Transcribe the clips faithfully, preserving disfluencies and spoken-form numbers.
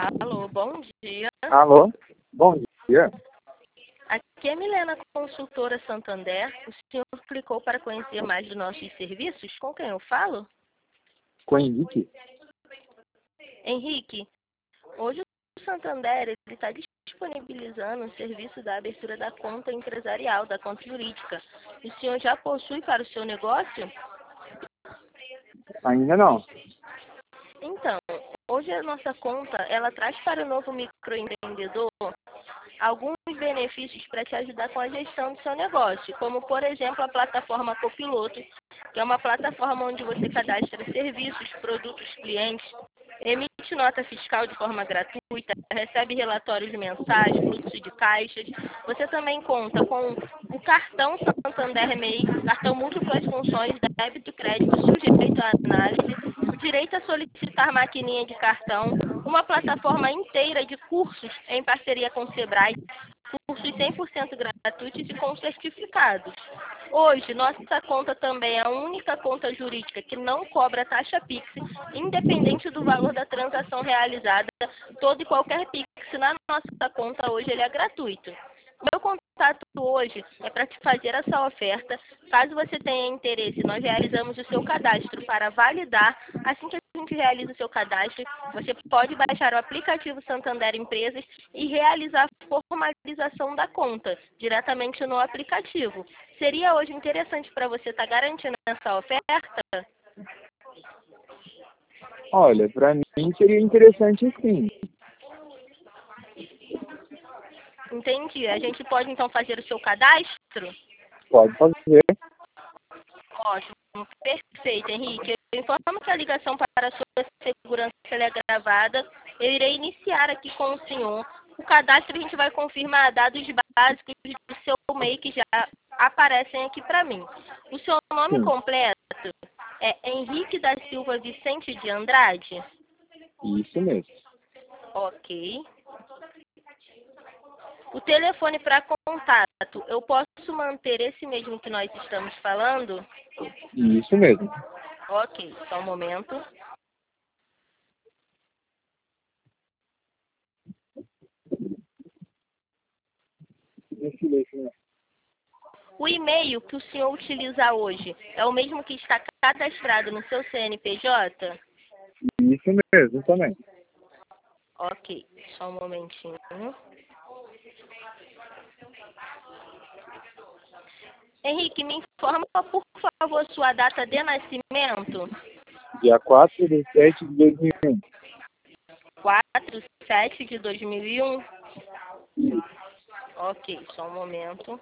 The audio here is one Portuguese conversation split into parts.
Alô, bom dia. Alô, bom dia. Aqui é Milena, consultora Santander. O senhor clicou para conhecer mais dos nossos serviços? Com quem eu falo? Com Henrique? Henrique, hoje o Santander está disponibilizando o serviço da abertura da conta empresarial, da conta jurídica. O senhor já possui para o seu negócio? Ainda não. Então, hoje a nossa conta, ela traz para o novo microempreendedor alguns benefícios para te ajudar com a gestão do seu negócio, como, por exemplo, a plataforma Copiloto, que é uma plataforma onde você cadastra serviços, produtos, clientes, emite nota fiscal de forma gratuita, recebe relatórios mensais, fluxo de caixas. Você também conta com o cartão Santander MEI, cartão múltiplas funções, débito e crédito sujeito à análise, direito a solicitar maquininha de cartão, uma plataforma inteira de cursos em parceria com o Sebrae, cursos cem por cento gratuitos e com certificados. Hoje, nossa conta também é a única conta jurídica que não cobra taxa Pix, independente do valor da transação realizada. Todo e qualquer Pix na nossa conta hoje ele é gratuito. Meu contato hoje é para te fazer essa oferta. Caso você tenha interesse, nós realizamos o seu cadastro para validar. Assim que a gente realiza o seu cadastro, você pode baixar o aplicativo Santander Empresas e realizar a formalização da conta diretamente no aplicativo. Seria hoje interessante para você estar garantindo essa oferta? Olha, para mim seria interessante sim. Entendi. A gente pode então fazer o seu cadastro? Pode fazer. Ótimo. Perfeito, Henrique. Eu informo que a ligação para a sua segurança ela é gravada. Eu irei iniciar aqui com o senhor. O cadastro a gente vai confirmar dados básicos do seu MEI que já aparecem aqui para mim. O seu nome Sim. completo é Henrique da Silva Vicente de Andrade? Isso mesmo. Ok. O telefone para contato, eu posso manter esse mesmo que nós estamos falando? Isso mesmo. Ok, só um momento. O e-mail que o senhor utiliza hoje é o mesmo que está cadastrado no seu C N P J? Isso mesmo também. Ok, só um momentinho. Henrique, me informa, por favor, sua data de nascimento. Dia quatro de sete de dois mil e um. quatro sete de dois mil e um? Ok, só um momento.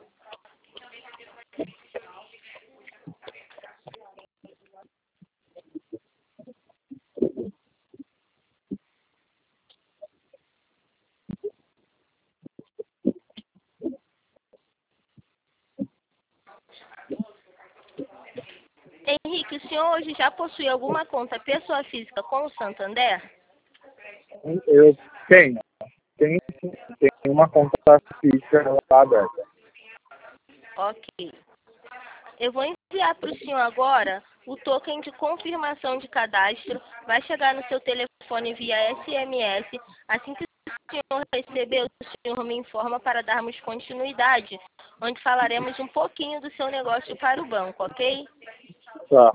Henrique, o senhor hoje já possui alguma conta pessoa física com o Santander? Eu tenho. Tenho, tenho uma conta física lá aberta. Ok. Eu vou enviar para o senhor agora o token de confirmação de cadastro. Vai chegar no seu telefone via S M S. Assim que o senhor receber, o senhor me informa para darmos continuidade, onde falaremos um pouquinho do seu negócio para o banco, ok? Tá.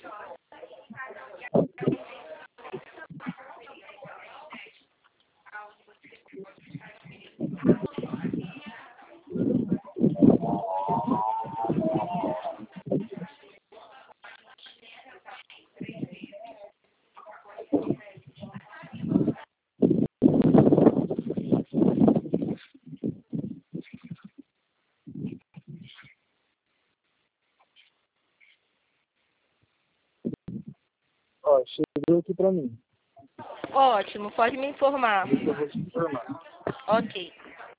Ó, chegou aqui para mim. Ótimo, pode me informar. Eu vou te informar. Ok.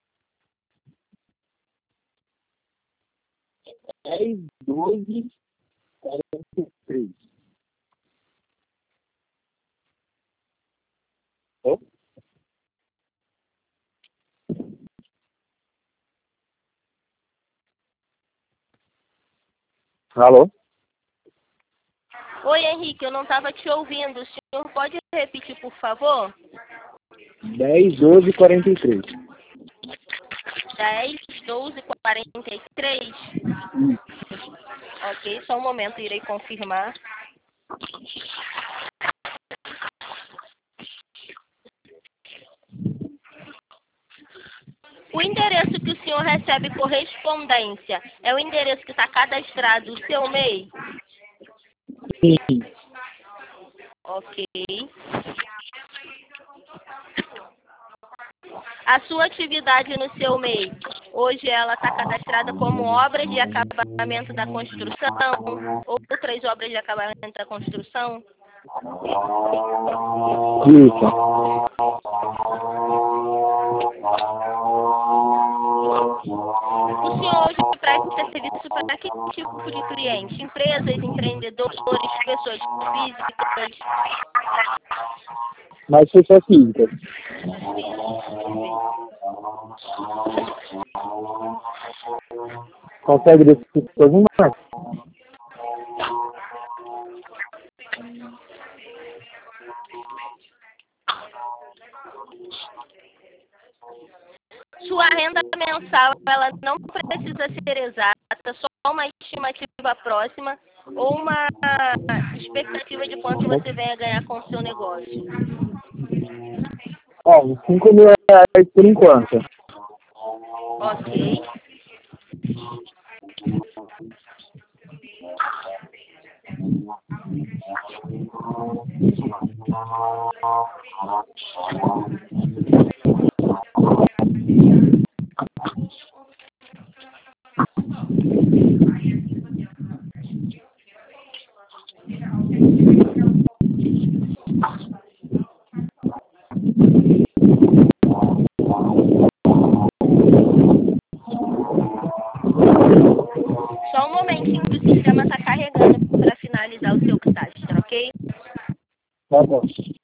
dez, doze, quarenta e três. Ó. Alô? Oi, Henrique, eu não estava te ouvindo. O senhor pode repetir, por favor? dez, doze, quarenta e três. dez, doze, quarenta e três. Ok, só um momento, irei confirmar. O endereço que o senhor recebe correspondência é o endereço que está cadastrado no seu M E I? Sim. Ok. A sua atividade no seu M E I, hoje ela está cadastrada como obras de acabamento da construção, outras obras de acabamento da construção? Isso. O senhor hoje presta serviço para que tipo de cliente? Empresas, empreendedores, pessoas físicas? Mas pessoa física. Consegue descer um pouquinho mais? Sua renda mensal, ela não precisa ser exata, só uma estimativa próxima ou uma expectativa de quanto você venha ganhar com o seu negócio. Ó, uns cinco mil reais por enquanto. Ok. Só um momentinho que o sistema está carregando para finalizar o seu cadastro, ok? Tá bom.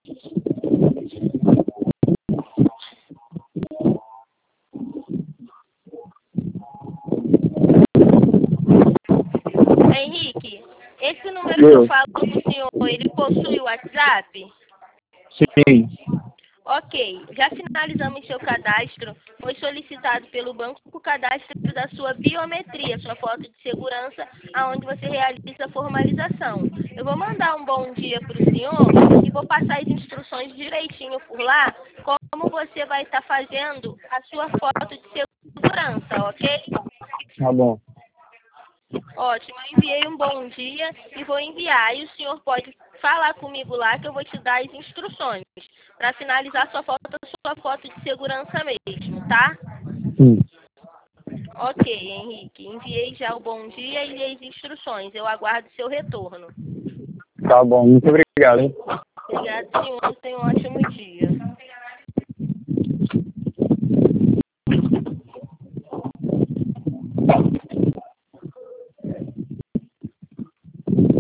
Henrique, esse número que eu falo com o senhor, ele possui o WhatsApp? Sim. Ok, já finalizamos seu cadastro. Foi solicitado pelo banco o cadastro da sua biometria, sua foto de segurança, aonde você realiza a formalização. Eu vou mandar um bom dia para o senhor e vou passar as instruções direitinho por lá, como você vai estar fazendo a sua foto de segurança, ok? Tá bom. Ótimo, eu enviei um bom dia e vou enviar. E o senhor pode falar comigo lá que eu vou te dar as instruções para finalizar sua foto, sua foto de segurança mesmo, tá? Sim. Ok, Henrique, enviei já o bom dia e as instruções. Eu aguardo seu retorno. Tá bom, muito obrigado, hein? Obrigado, senhor. Tenha um ótimo dia.